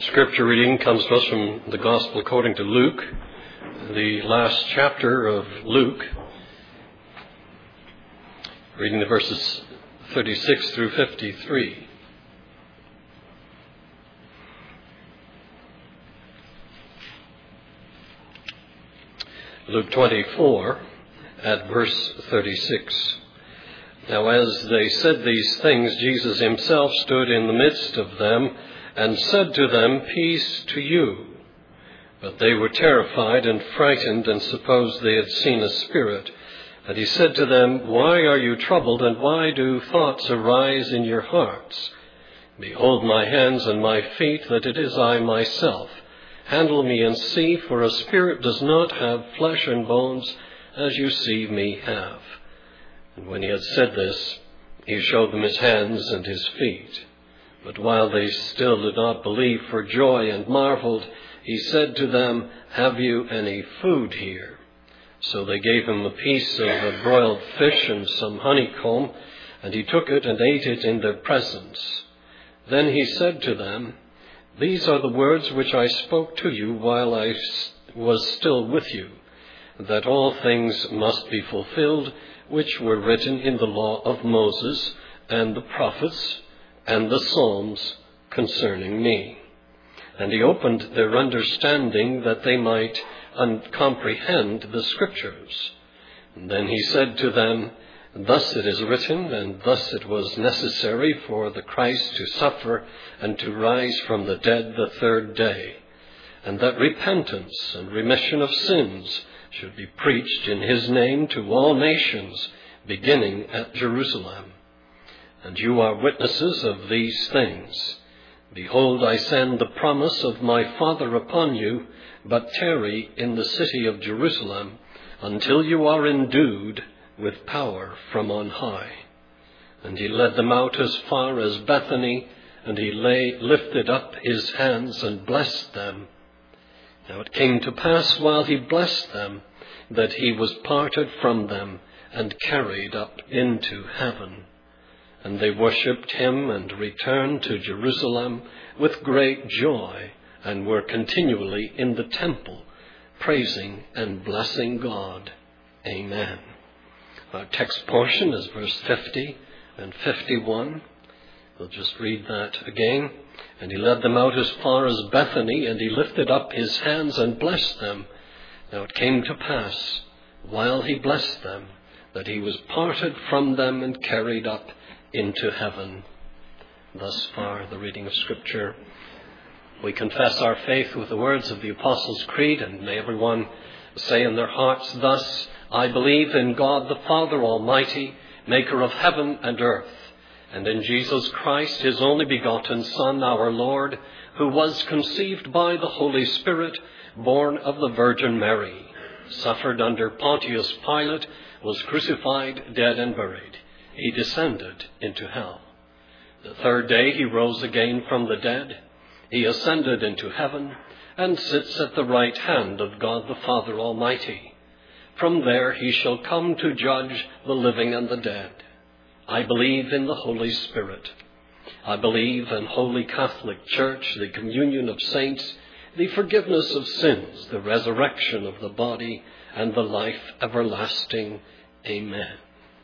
Scripture reading comes to us from the Gospel according to Luke, the last chapter of Luke, reading the verses 36 through 53. Luke 24 at verse 36. Now as they said these things, Jesus himself stood in the midst of them and said to them, "Peace to you." But they were terrified and frightened and supposed they had seen a spirit. And he said to them, "Why are you troubled, and why do thoughts arise in your hearts? Behold my hands and my feet, that it is I myself. Handle me and see, for a spirit does not have flesh and bones, as you see me have." And when he had said this, he showed them his hands and his feet. But while they still did not believe for joy and marveled, he said to them, "Have you any food here?" So they gave him a piece of a broiled fish and some honeycomb, and he took it and ate it in their presence. Then he said to them, "These are the words which I spoke to you while I was still with you, that all things must be fulfilled which were written in the law of Moses and the prophets and the Psalms concerning me." And he opened their understanding that they might comprehend the Scriptures. And then he said to them, "Thus it is written, and thus it was necessary for the Christ to suffer and to rise from the dead the third day, and that repentance and remission of sins should be preached in his name to all nations, beginning at Jerusalem. And you are witnesses of these things. Behold, I send the promise of my Father upon you, but tarry in the city of Jerusalem until you are endued with power from on high." And he led them out as far as Bethany, and he lifted up his hands and blessed them. Now it came to pass while he blessed them that he was parted from them and carried up into heaven. And they worshipped him and returned to Jerusalem with great joy, and were continually in the temple, praising and blessing God. Amen. Our text portion is verse 50 and 51. We'll just read that again. And he led them out as far as Bethany, and he lifted up his hands and blessed them. Now it came to pass, while he blessed them, that he was parted from them and carried up into heaven. Thus far, the reading of Scripture. We confess our faith with the words of the Apostles' Creed, and may everyone say in their hearts thus: "I believe in God the Father Almighty, maker of heaven and earth, and in Jesus Christ, his only begotten Son, our Lord, who was conceived by the Holy Spirit, born of the Virgin Mary, suffered under Pontius Pilate, was crucified, dead, and buried. He descended into hell. The third day he rose again from the dead. He ascended into heaven and sits at the right hand of God the Father Almighty. From there he shall come to judge the living and the dead. I believe in the Holy Spirit. I believe in Holy Catholic Church, the communion of saints, the forgiveness of sins, the resurrection of the body, and the life everlasting. Amen."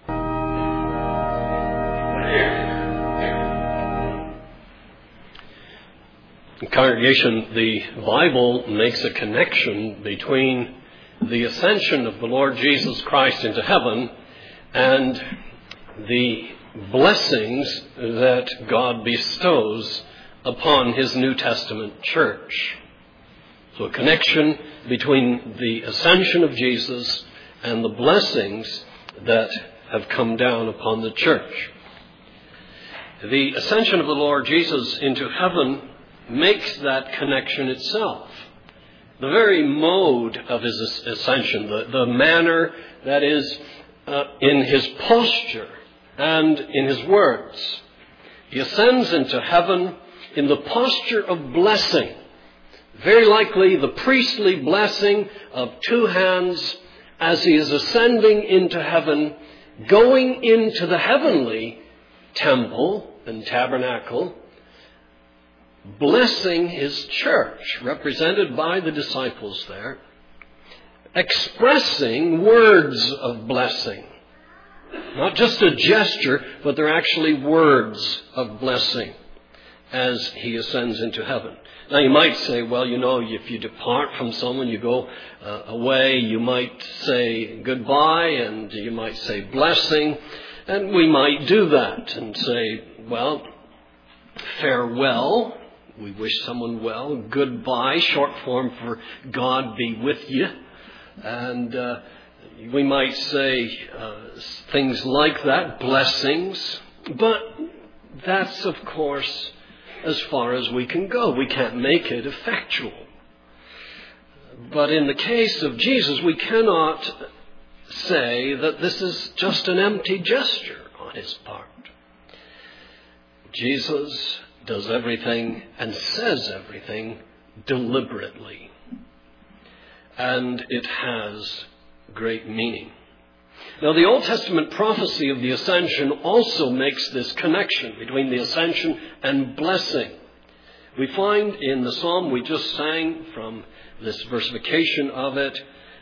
Congregation, the Bible makes a connection between the ascension of the Lord Jesus Christ into heaven and the blessings that God bestows upon his New Testament church. So a connection between the ascension of Jesus and the blessings that have come down upon the church. The ascension of the Lord Jesus into heaven makes that connection itself. The very mode of his ascension, the manner that is in his posture and in his words. He ascends into heaven in the posture of blessing, very likely the priestly blessing of two hands as he is ascending into heaven, going into the heavenly temple and tabernacle, blessing his church, represented by the disciples there, expressing words of blessing. Not just a gesture, but they're actually words of blessing as he ascends into heaven. Now you might say, well, if you depart from someone, you go away, you might say goodbye and you might say blessing. And we might do that and say, well, farewell. We wish someone well. Goodbye, short form for God be with you. And we might say things like that, blessings. But that's, of course, as far as we can go. We can't make it effectual. But in the case of Jesus, we cannot say that this is just an empty gesture on his part. Jesus does everything and says everything deliberately. And it has great meaning. Now, the Old Testament prophecy of the ascension also makes this connection between the ascension and blessing. We find in the psalm we just sang, from this versification of it,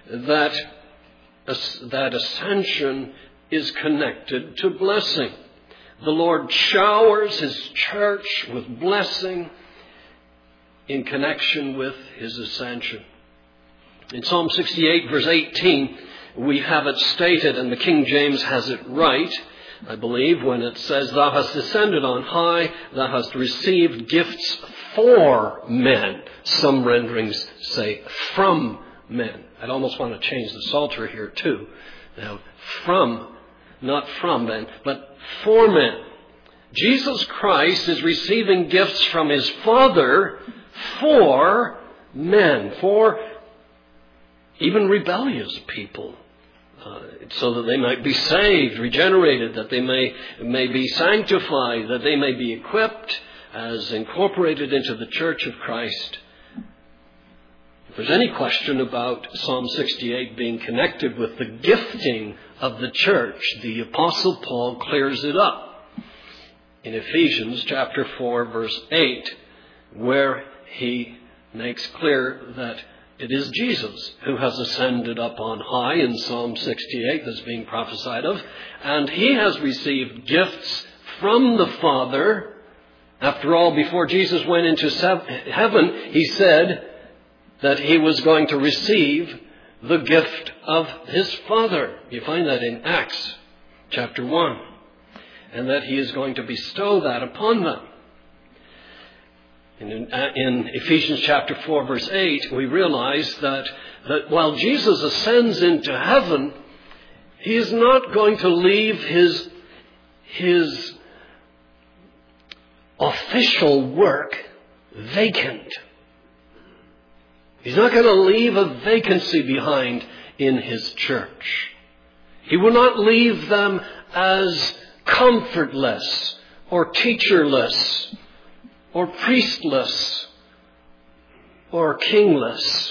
that ascension is connected to blessing. The Lord showers his church with blessing in connection with his ascension. In Psalm 68, verse 18, we have it stated, and the King James has it right, I believe, when it says, "Thou hast ascended on high, thou hast received gifts for men." Some renderings say from men. I'd almost want to change the Psalter here too. Now, from, not from men, but for men. Jesus Christ is receiving gifts from his Father for men, for even rebellious people, so that they might be saved, regenerated, that they may be sanctified, that they may be equipped as incorporated into the church of Christ. If there's any question about Psalm 68 being connected with the gifting of the church, the Apostle Paul clears it up in Ephesians chapter 4, verse 8, where he makes clear that it is Jesus who has ascended up on high in Psalm 68 that's being prophesied of. And he has received gifts from the Father. After all, before Jesus went into heaven, he said that he was going to receive the gift of his Father. You find that in Acts chapter 1. And that he is going to bestow that upon them. In Ephesians chapter 4, verse 8, we realize that while Jesus ascends into heaven, he is not going to leave his official work vacant. He's not going to leave a vacancy behind in his church. He will not leave them as comfortless or teacherless or priestless or kingless.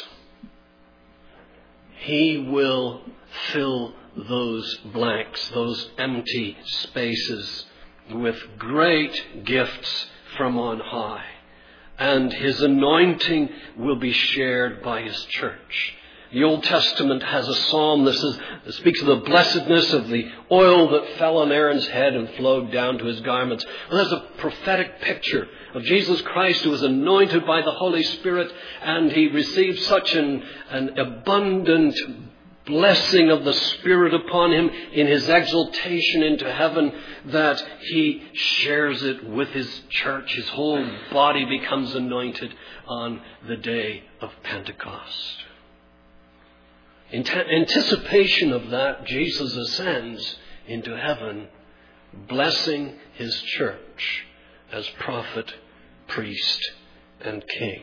He will fill those blanks, those empty spaces, with great gifts from on high. And his anointing will be shared by his church. The Old Testament has a psalm that speaks of the blessedness of the oil that fell on Aaron's head and flowed down to his garments. Well, there's a prophetic picture of Jesus Christ, who was anointed by the Holy Spirit, and he received such an abundant blessing of the Spirit upon him in his exaltation into heaven that he shares it with his church. His whole body becomes anointed on the day of Pentecost. In anticipation of that, Jesus ascends into heaven, blessing his church as prophet, priest, and king.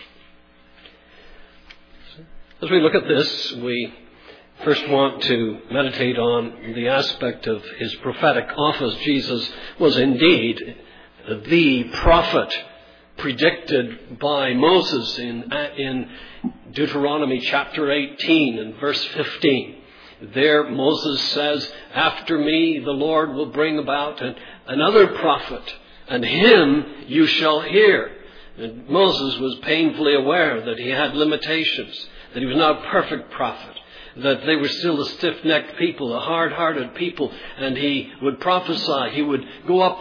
As we look at this, we first want to meditate on the aspect of his prophetic office. Jesus was indeed the prophet predicted by Moses in Deuteronomy chapter 18 and verse 15. There Moses says, "After me the Lord will bring about another prophet, and him you shall hear." And Moses was painfully aware that he had limitations, that he was not a perfect prophet, that they were still a stiff-necked people, a hard-hearted people, and he would prophesy. He would go up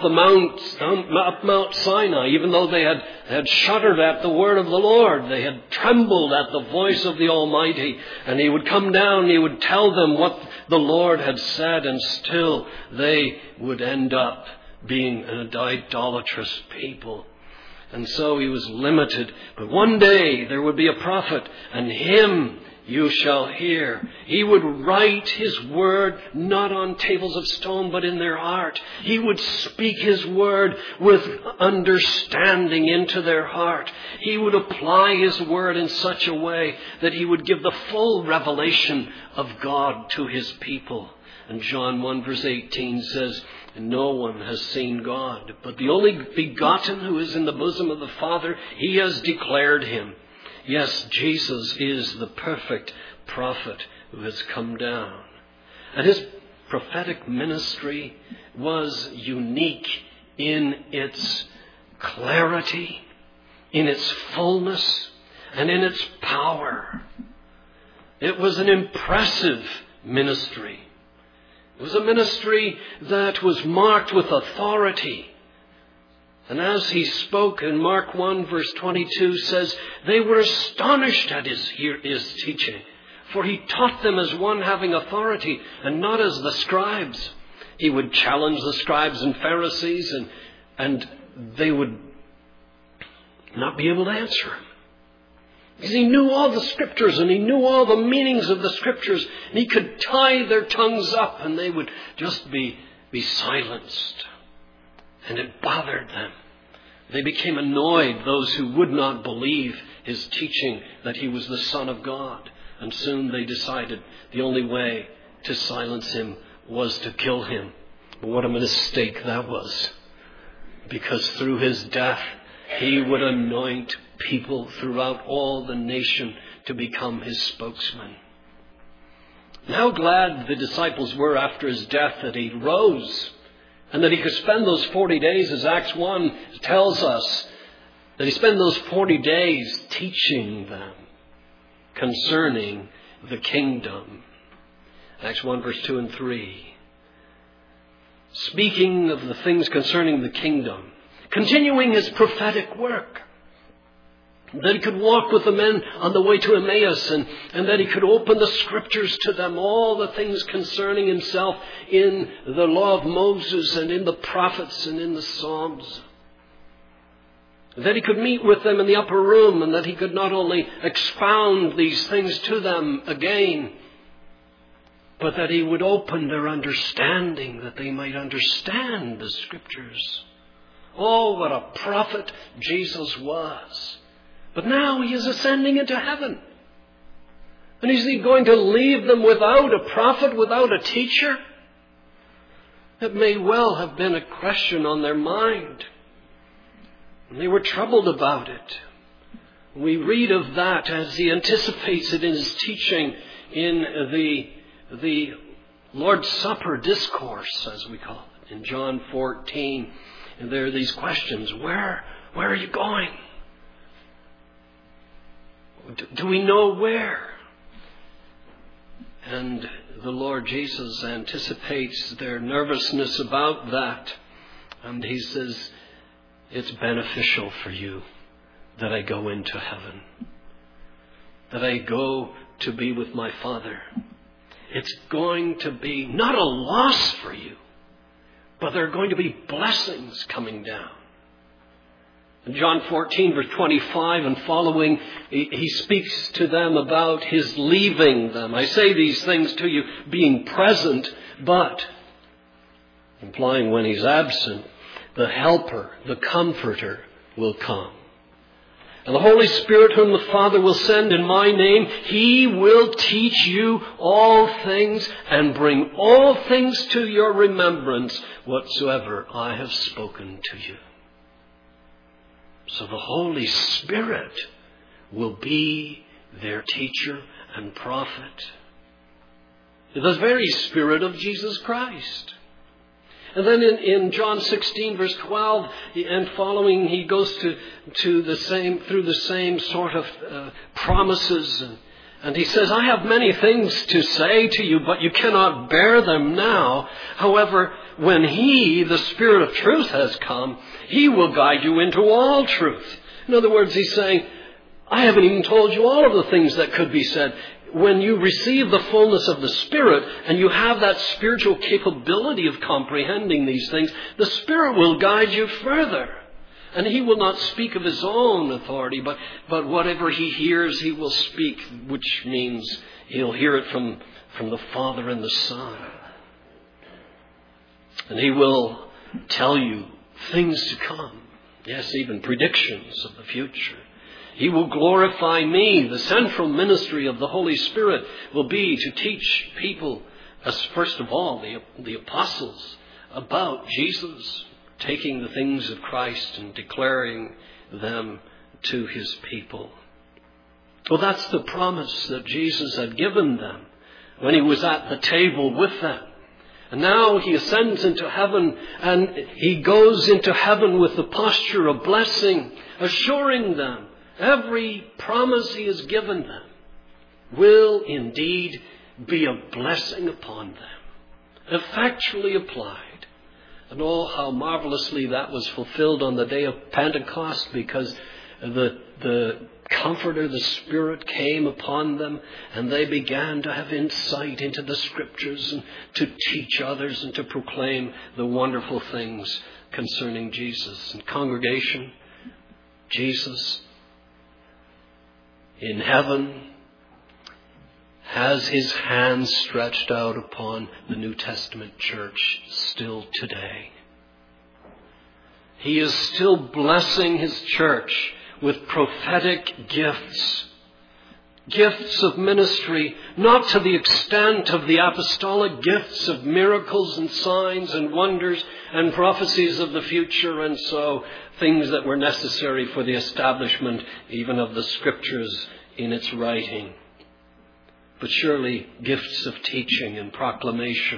Mount Sinai, even though they had shuddered at the word of the Lord. They had trembled at the voice of the Almighty. And he would come down, he would tell them what the Lord had said, and still they would end up being an idolatrous people. And so he was limited. But one day there would be a prophet, and him you shall hear. He would write his word not on tables of stone, but in their heart. He would speak his word with understanding into their heart. He would apply his word in such a way that he would give the full revelation of God to his people. And John 1 verse 18 says, no one has seen God, but the only begotten who is in the bosom of the Father, he has declared him. Yes, Jesus is the perfect prophet who has come down. And his prophetic ministry was unique in its clarity, in its fullness, and in its power. It was an impressive ministry. It was a ministry that was marked with authority. And as he spoke in Mark 1 verse 22 says, they were astonished at his teaching, for he taught them as one having authority and not as the scribes. He would challenge the scribes and Pharisees, and they would not be able to answer him. Because he knew all the scriptures and he knew all the meanings of the scriptures, and he could tie their tongues up and they would just be silenced. And it bothered them. They became annoyed, those who would not believe his teaching that he was the Son of God. And soon they decided the only way to silence him was to kill him. But what a mistake that was. Because through his death, he would anoint people throughout all the nation to become his spokesman. And how glad the disciples were after his death that he rose, and that he could spend those 40 days, as Acts 1 tells us, that he spent those 40 days teaching them concerning the kingdom. Acts 1 verse 2 and 3. Speaking of the things concerning the kingdom, continuing his prophetic work, that he could walk with the men on the way to Emmaus, and that he could open the scriptures to them, all the things concerning himself in the law of Moses and in the prophets and in the Psalms. That he could meet with them in the upper room, and that he could not only expound these things to them again, but that he would open their understanding, that they might understand the scriptures. Oh, what a prophet Jesus was. But now he is ascending into heaven. And is he going to leave them without a prophet, without a teacher? It may well have been a question on their mind. And they were troubled about it. We read of that as he anticipates it in his teaching in the Lord's Supper discourse, as we call it, in John 14. And there are these questions. Where are you going? Do we know where? And the Lord Jesus anticipates their nervousness about that. And he says, it's beneficial for you that I go into heaven, that I go to be with my Father. It's going to be not a loss for you, but there are going to be blessings coming down. In John 14, verse 25 and following, he speaks to them about his leaving them. I say these things to you being present, but implying when he's absent, the Helper, the Comforter will come. And the Holy Spirit whom the Father will send in my name, he will teach you all things and bring all things to your remembrance whatsoever I have spoken to you. So the Holy Spirit will be their teacher and prophet. The very Spirit of Jesus Christ. And then in John 16, verse 12 and following, he goes through the same sort of promises. And he says, I have many things to say to you, but you cannot bear them now. However, when He, the Spirit of truth, has come, He will guide you into all truth. In other words, he's saying, I haven't even told you all of the things that could be said. When you receive the fullness of the Spirit and you have that spiritual capability of comprehending these things, the Spirit will guide you further. And He will not speak of His own authority, but whatever He hears, He will speak, which means He'll hear it from the Father and the Son. And He will tell you things to come. Yes, even predictions of the future. He will glorify me. The central ministry of the Holy Spirit will be to teach people, as first of all, the apostles, about Jesus, taking the things of Christ and declaring them to His people. Well, that's the promise that Jesus had given them when He was at the table with them. And now He ascends into heaven, and He goes into heaven with the posture of blessing, assuring them every promise He has given them will indeed be a blessing upon them, effectually applied. And oh, how marvelously that was fulfilled on the day of Pentecost, because the Comforter, the Spirit, came upon them, and they began to have insight into the Scriptures and to teach others and to proclaim the wonderful things concerning Jesus. And congregation, Jesus in heaven has His hands stretched out upon the New Testament church still today. He is still blessing His church with prophetic gifts. Gifts of ministry, not to the extent of the apostolic gifts of miracles and signs and wonders and prophecies of the future, and so things that were necessary for the establishment even of the Scriptures in its writing. But surely gifts of teaching and proclamation.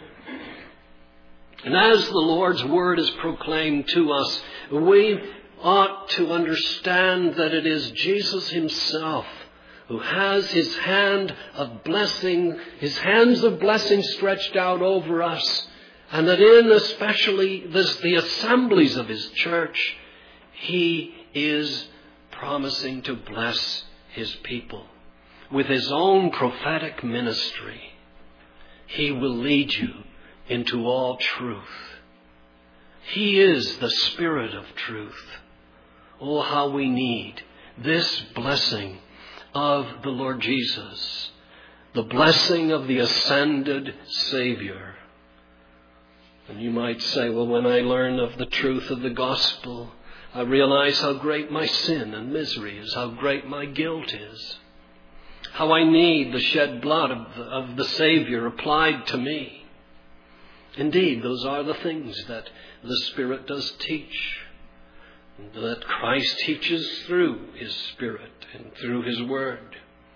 And as the Lord's Word is proclaimed to us, we ought to understand that it is Jesus Himself who has His hand of blessing, His hands of blessing stretched out over us, and that in especially the assemblies of His church, He is promising to bless His people with His own prophetic ministry. He will lead you into all truth. He is the Spirit of truth. Oh, how we need this blessing of the Lord Jesus, the blessing of the ascended Savior. And you might say, well, when I learn of the truth of the gospel, I realize how great my sin and misery is, how great my guilt is, how I need the shed blood of the Savior applied to me. Indeed, those are the things that the Spirit does teach, that Christ teaches through His Spirit and through His Word.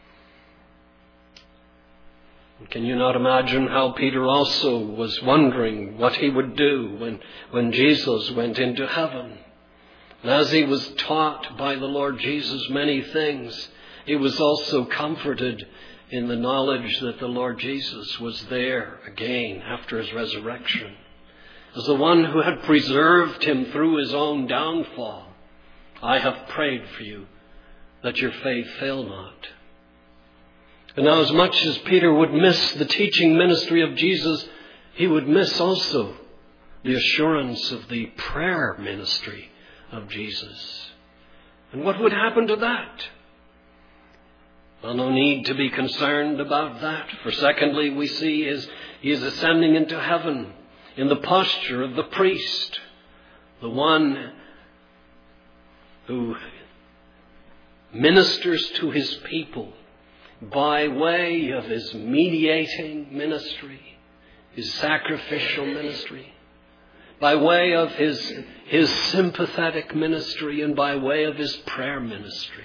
Can you not imagine how Peter also was wondering what he would do when Jesus went into heaven? And as he was taught by the Lord Jesus many things, he was also comforted in the knowledge that the Lord Jesus was there again after His resurrection, as the one who had preserved him through his own downfall. I have prayed for you that your faith fail not. And now, as much as Peter would miss the teaching ministry of Jesus, he would miss also the assurance of the prayer ministry of Jesus. And what would happen to that? Well, no need to be concerned about that. For secondly, we see he is ascending into heaven in the posture of the priest, the one who ministers to His people by way of His mediating ministry, His sacrificial ministry, by way of His sympathetic ministry, and by way of His prayer ministry.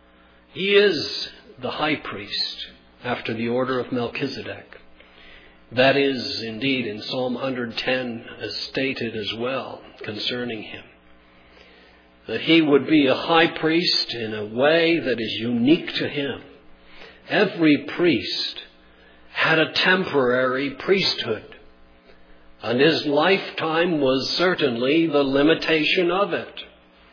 He is the high priest after the order of Melchizedek. That is indeed in Psalm 110 as stated as well concerning him. That he would be a high priest in a way that is unique to him. Every priest had a temporary priesthood, and his lifetime was certainly the limitation of it.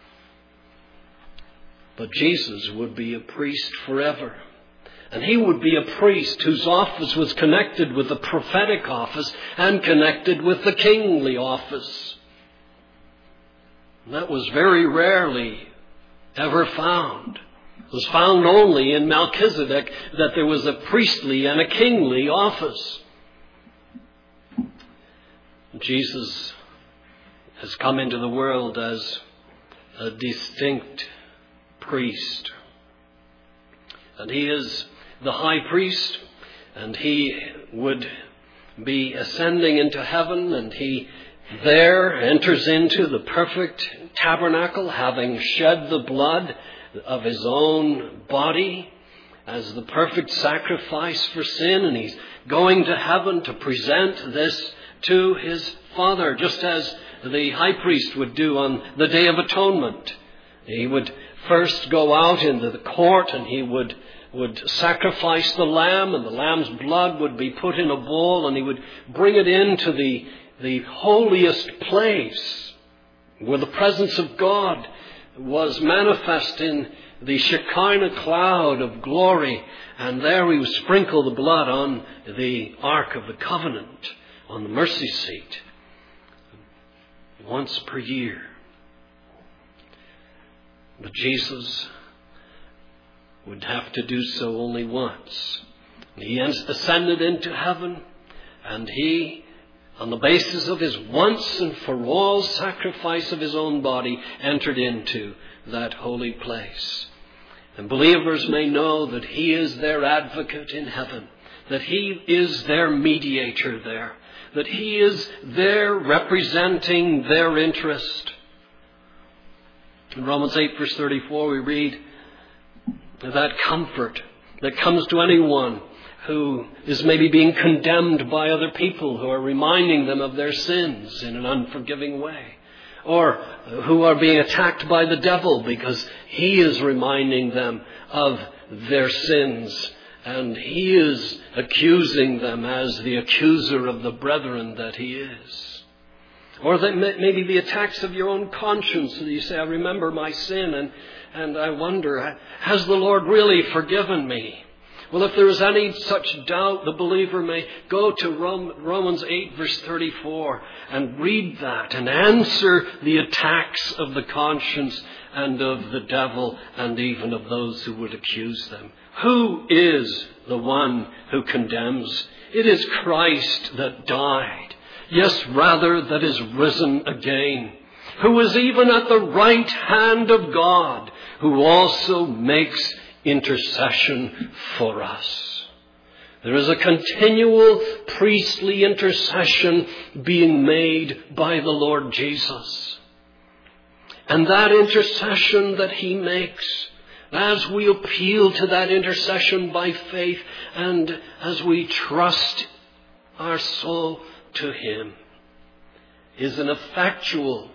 But Jesus would be a priest forever. And he would be a priest whose office was connected with the prophetic office and connected with the kingly office. And that was very rarely ever found. It was found only in Melchizedek that there was a priestly and a kingly office. Jesus has come into the world as a distinct priest. And he is the high priest, and he would be ascending into heaven, and he there enters into the perfect tabernacle, having shed the blood of his own body as the perfect sacrifice for sin, and he's going to heaven to present this to his Father, just as the high priest would do on the Day of Atonement. He would first go out into the court, and he would sacrifice the lamb, and the lamb's blood would be put in a bowl, and he would bring it into the holiest place where the presence of God was manifest in the Shekinah cloud of glory, and there he would sprinkle the blood on the Ark of the Covenant, on the mercy seat, once per year. But Jesus would have to do so only once. He ascended into heaven, and he, on the basis of his once and for all sacrifice of his own body, entered into that holy place. And believers may know that he is their advocate in heaven, that he is their mediator there, that he is there representing their interest. In Romans 8 verse 34 we read that comfort that comes to anyone who is maybe being condemned by other people who are reminding them of their sins in an unforgiving way, or who are being attacked by the devil because he is reminding them of their sins, and he is accusing them as the accuser of the brethren that he is. Or that maybe the attacks of your own conscience, that you say, I remember my sin, and I wonder, has the Lord really forgiven me? Well, if there is any such doubt, the believer may go to Romans 8 verse 34 and read that and answer the attacks of the conscience and of the devil and even of those who would accuse them. Who is the one who condemns? It is Christ that died. Yes, rather, that is risen again, who is even at the right hand of God, who also makes intercession for us. There is a continual priestly intercession being made by the Lord Jesus. And that intercession that he makes, as we appeal to that intercession by faith and as we trust our soul to him, is an effectual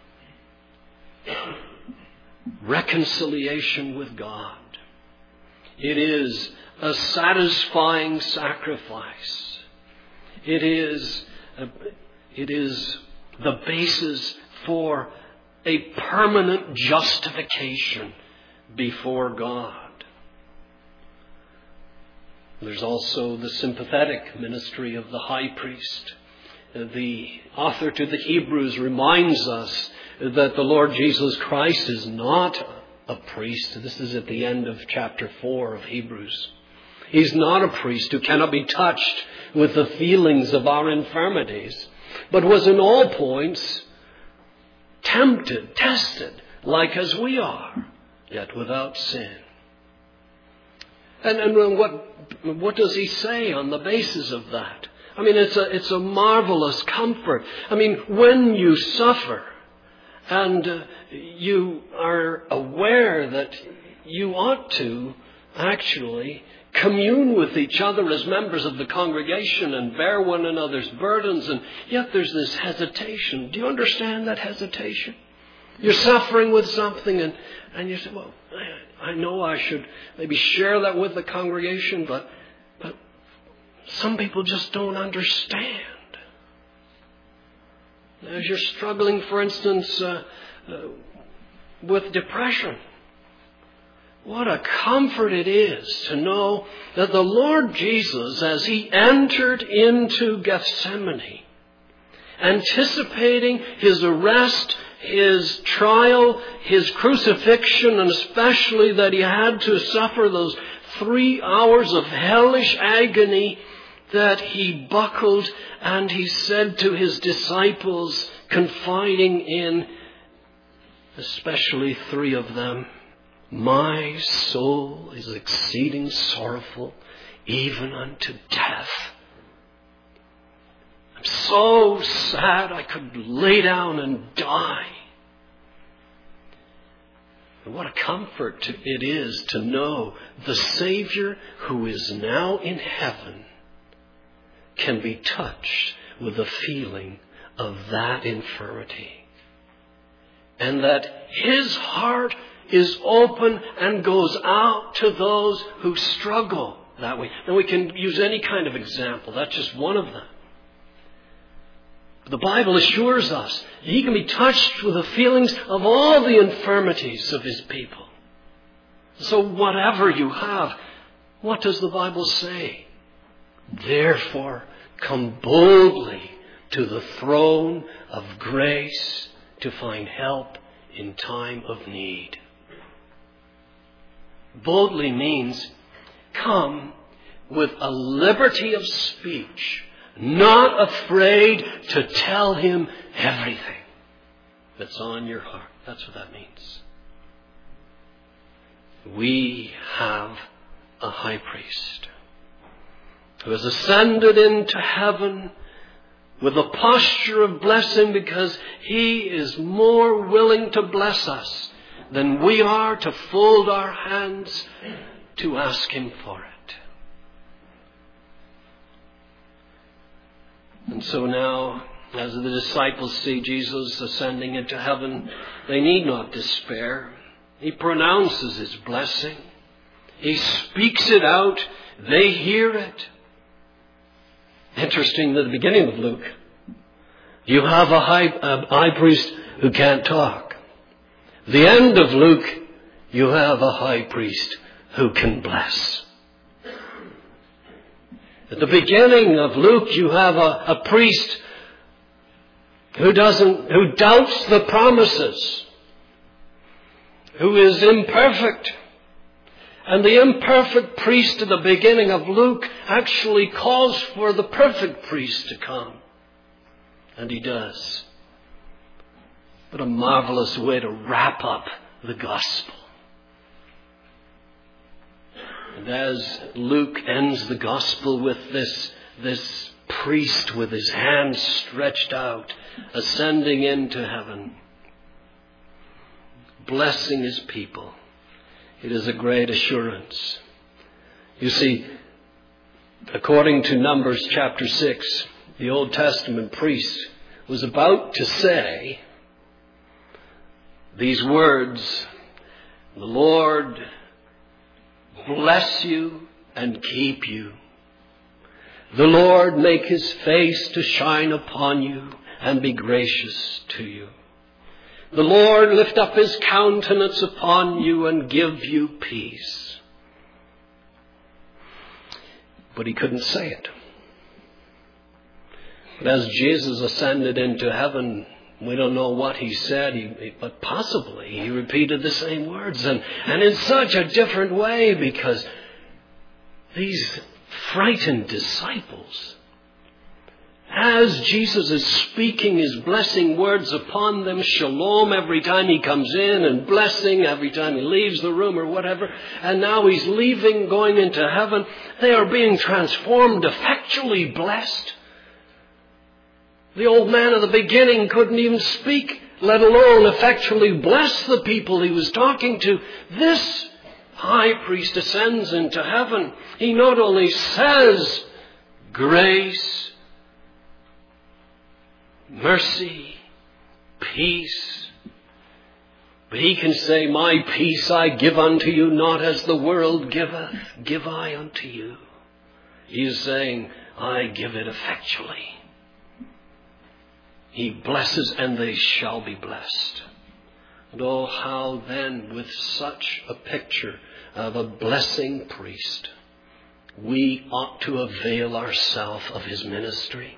reconciliation with God. It is a satisfying sacrifice. It is the basis for a permanent justification before God. There's also the sympathetic ministry of the high priest. The author to the Hebrews reminds us that the Lord Jesus Christ is not a priest. This is at the end of chapter 4 of Hebrews. He's not a priest who cannot be touched with the feelings of our infirmities, but was in all points tempted, tested, like as we are, yet without sin. And what does he say on the basis of that? I mean, it's a marvelous comfort. I mean, when you suffer and you are aware that you ought to actually commune with each other as members of the congregation and bear one another's burdens, and yet there's this hesitation. Do you understand that hesitation? You're suffering with something and you say, well, I know I should maybe share that with the congregation, but some people just don't understand. As you're struggling, for instance, with depression, what a comfort it is to know that the Lord Jesus, as he entered into Gethsemane, anticipating his arrest, his trial, his crucifixion, and especially that he had to suffer those 3 hours of hellish agony, that he buckled and he said to his disciples, confiding in especially 3 of them, my soul is exceeding sorrowful, even unto death. I'm so sad I could lay down and die. And what a comfort it is to know the Savior who is now in heaven can be touched with the feeling of that infirmity. And that his heart is open and goes out to those who struggle that way. Now we can use any kind of example. That's just one of them. The Bible assures us he can be touched with the feelings of all the infirmities of his people. So whatever you have, what does the Bible say? Therefore, come boldly to the throne of grace to find help in time of need. Boldly means come with a liberty of speech, not afraid to tell him everything that's on your heart. That's what that means. We have a high priest who has ascended into heaven with a posture of blessing, because he is more willing to bless us than we are to fold our hands to ask him for it. And so now, as the disciples see Jesus ascending into heaven, they need not despair. He pronounces his blessing. He speaks it out. They hear it. Interesting, at the beginning of Luke, you have a high priest who can't talk. The end of Luke, you have a high priest who can bless. At the beginning of Luke, you have a priest who doubts the promises, who is imperfect. And the imperfect priest at the beginning of Luke actually calls for the perfect priest to come. And he does. What a marvelous way to wrap up the gospel. And as Luke ends the gospel with this priest with his hands stretched out, ascending into heaven, blessing his people, it is a great assurance. You see, according to Numbers chapter 6, the Old Testament priest was about to say these words, the Lord bless you and keep you. The Lord make his face to shine upon you and be gracious to you. The Lord lift up his countenance upon you and give you peace. But he couldn't say it. But as Jesus ascended into heaven, we don't know what he said, but possibly he repeated the same words, and in such a different way, because these frightened disciples, as Jesus is speaking his blessing words upon them, shalom every time he comes in, and blessing every time he leaves the room or whatever, and now he's leaving, going into heaven, they are being transformed, effectually blessed. The old man at the beginning couldn't even speak, let alone effectually bless the people he was talking to. This high priest ascends into heaven, he not only says grace, mercy, peace, but he can say, my peace I give unto you, not as the world giveth, give I unto you. He is saying, I give it effectually. He blesses, and they shall be blessed. And oh, how then, with such a picture of a blessing priest, we ought to avail ourselves of his ministry.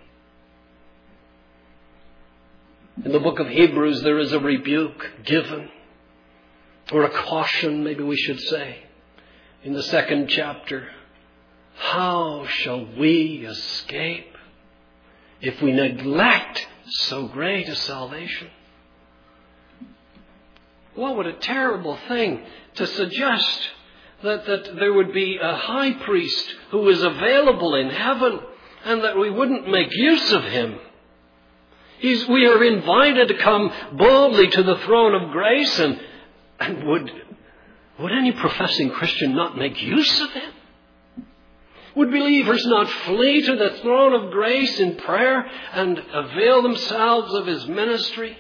In the book of Hebrews, there is a rebuke given, or a caution, maybe we should say, in the 2nd chapter. How shall we escape if we neglect so great a salvation? What a terrible thing to suggest that there would be a high priest who is available in heaven and that we wouldn't make use of him. We are invited to come boldly to the throne of grace, and would any professing Christian not make use of him? Would believers not flee to the throne of grace in prayer and avail themselves of his ministry?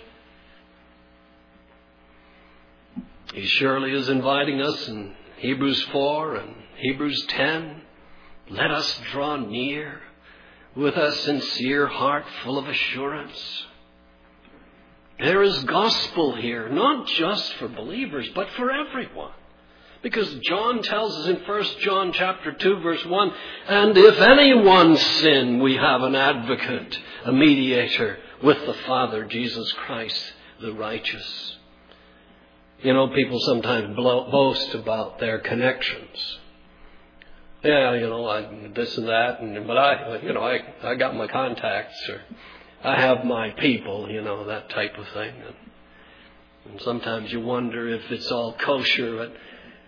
He surely is inviting us in Hebrews 4 and Hebrews 10. Let us draw near with a sincere heart full of assurance. There is gospel here, not just for believers, but for everyone. Because John tells us in 1 John chapter 2, verse 1, and if anyone sin, we have an advocate, a mediator with the Father, Jesus Christ, the righteous. You know, people sometimes boast about their connections. Yeah, this and that, but I got my contacts, or I have my people, that type of thing. And sometimes you wonder if it's all kosher. But,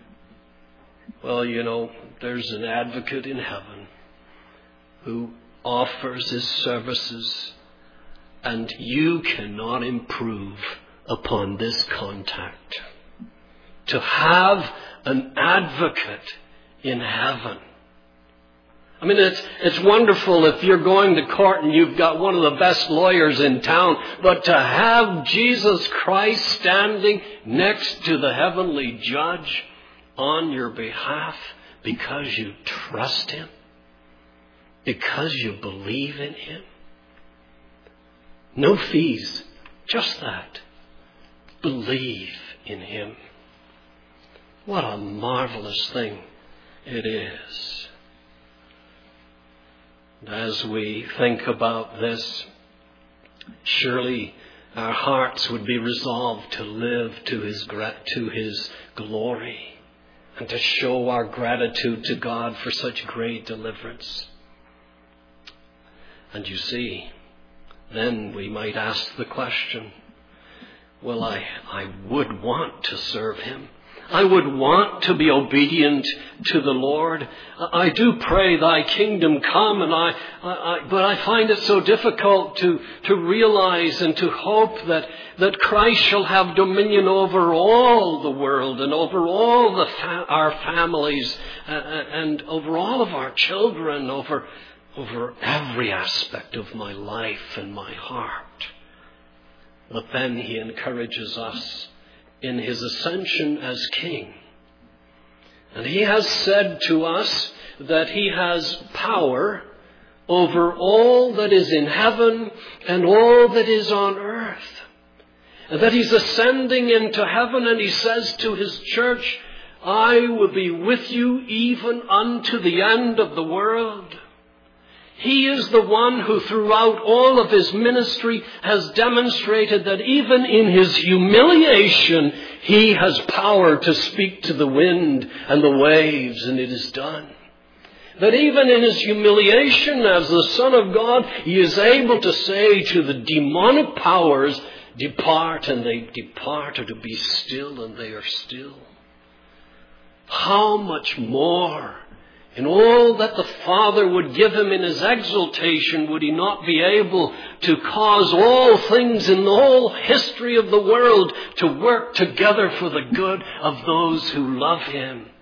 well, there's an advocate in heaven who offers his services, and you cannot improve upon this contact. To have an advocate in heaven. I mean, it's wonderful if you're going to court and you've got one of the best lawyers in town, but to have Jesus Christ standing next to the heavenly judge on your behalf because you trust him, because you believe in him. No fees, just that. Believe in him. What a marvelous thing it is. As we think about this, surely our hearts would be resolved to live to his glory and to show our gratitude to God for such great deliverance. And you see, then we might ask the question, well, I would want to serve him. I would want to be obedient to the Lord. I do pray thy kingdom come, but I find it so difficult to realize and to hope that Christ shall have dominion over all the world and over all our families and over all of our children, over every aspect of my life and my heart. But then he encourages us in his ascension as king. And he has said to us that he has power over all that is in heaven and all that is on earth. And that he's ascending into heaven, and he says to his church, I will be with you even unto the end of the world. He is the one who throughout all of his ministry has demonstrated that even in his humiliation, he has power to speak to the wind and the waves, and it is done. That even in his humiliation as the Son of God, he is able to say to the demonic powers, depart, and they depart, or to be still, and they are still. How much more in all that the Father would give him in his exaltation, would he not be able to cause all things in the whole history of the world to work together for the good of those who love him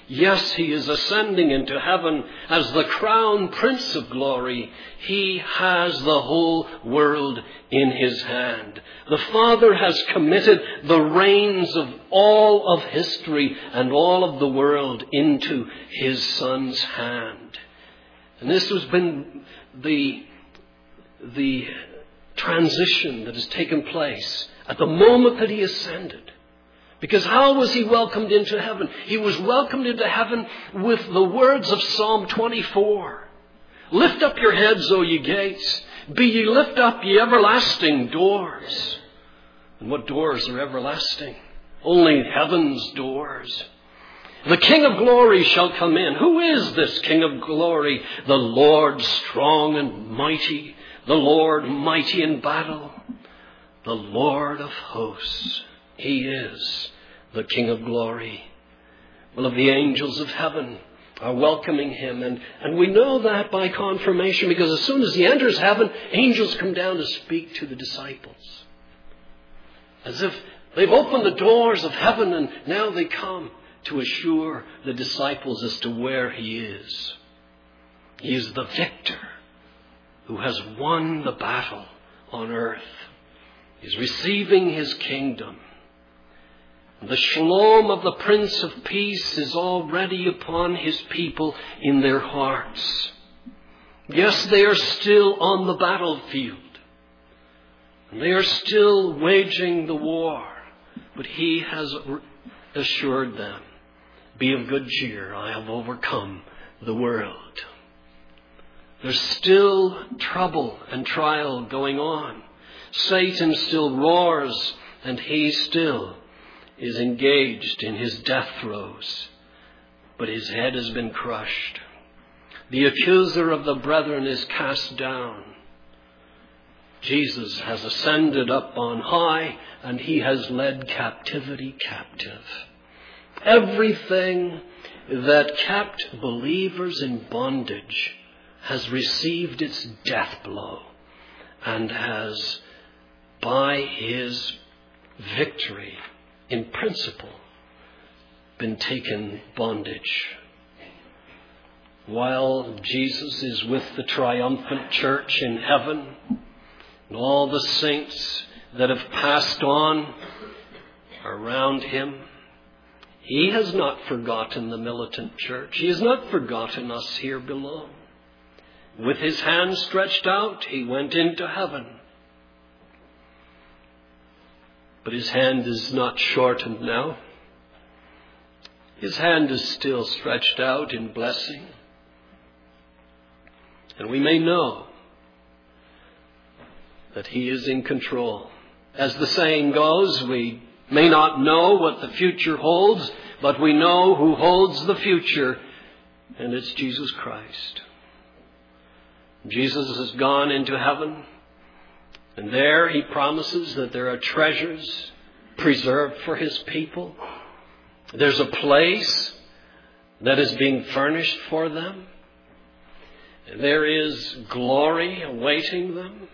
Yes, he is ascending into heaven as the crown Prince of Glory. He has the whole world in his hand. The Father has committed the reins of all of history and all of the world into his Son's hand. And this has been the transition that has taken place at the moment that he ascended. Because how was he welcomed into heaven? He was welcomed into heaven with the words of Psalm 24. Lift up your heads, O ye gates. Be ye lift up, ye everlasting doors. And what doors are everlasting? Only heaven's doors. The King of glory shall come in. Who is this King of glory? The Lord strong and mighty. The Lord mighty in battle. The Lord of hosts. He is the King of glory. Well, of the angels of heaven are welcoming him. And we know that by confirmation, because as soon as he enters heaven, angels come down to speak to the disciples. As if they've opened the doors of heaven and now they come to assure the disciples as to where he is. He is the victor who has won the battle on earth. He's receiving his kingdom. The shalom of the Prince of Peace is already upon his people in their hearts. Yes, they are still on the battlefield. And they are still waging the war. But he has assured them, be of good cheer, I have overcome the world. There's still trouble and trial going on. Satan still roars, and he still is engaged in his death throes. But his head has been crushed. The accuser of the brethren is cast down. Jesus has ascended up on high, and he has led captivity captive. Everything that kept believers in bondage has received its death blow, and has, by his victory in principle, been taken bondage. While Jesus is with the triumphant church in heaven, and all the saints that have passed on around him, he has not forgotten the militant church. He has not forgotten us here below. With his hand stretched out, he went into heaven. But his hand is not shortened now. His hand is still stretched out in blessing. And we may know that he is in control. As the saying goes, we may not know what the future holds, but we know who holds the future, and it's Jesus Christ. Jesus has gone into heaven, and there he promises that there are treasures preserved for his people. There's a place that is being furnished for them. There is glory awaiting them.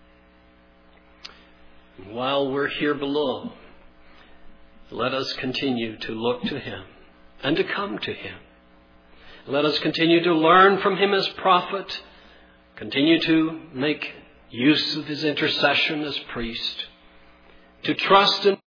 And while we're here below, let us continue to look to him and to come to him. Let us continue to learn from him as prophet, continue to make use of his intercession as priest, to trust in